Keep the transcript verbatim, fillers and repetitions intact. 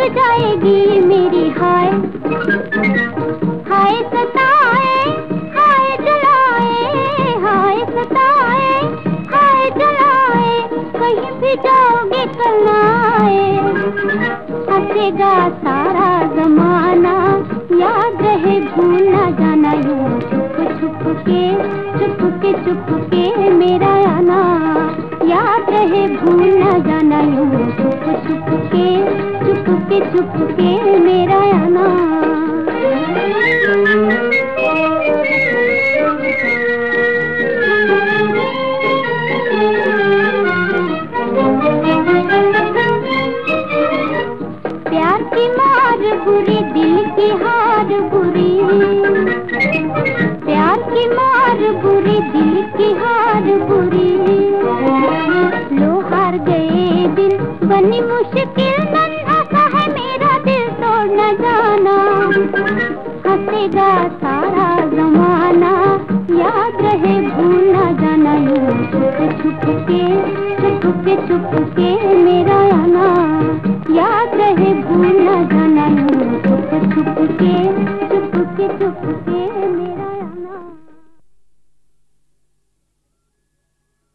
जाएगी मेरी हाय। हाय सताए हाय जलाए, हाय सताए हाय जलाए, कहीं भी जाओगे कल आए। हंसेगा सारा जमाना, याद रहे भूल ना जाना, यूं छुप छुप के चुप के चुप के मेरा आना। याद रहे भूल ना जाना, यूं छुप छुप के चुप के चुप के मेरा आना। प्यार की मार बुरी, दिल की हार बुरी, प्यार की मार बुरी, दिल की हार बुरी। लो हार गए दिल, बनी मुश्किल, नन्हा सा है मेरा दिल, तोड़ न जाना। हंसेगा सारा जमाना, याद रहे भूल न जाना, यूं छुप छुप के चुप के चुप के मेरा आना। याद रहे भूल न जाना, यूं छुप छुप के चुप के चुप के।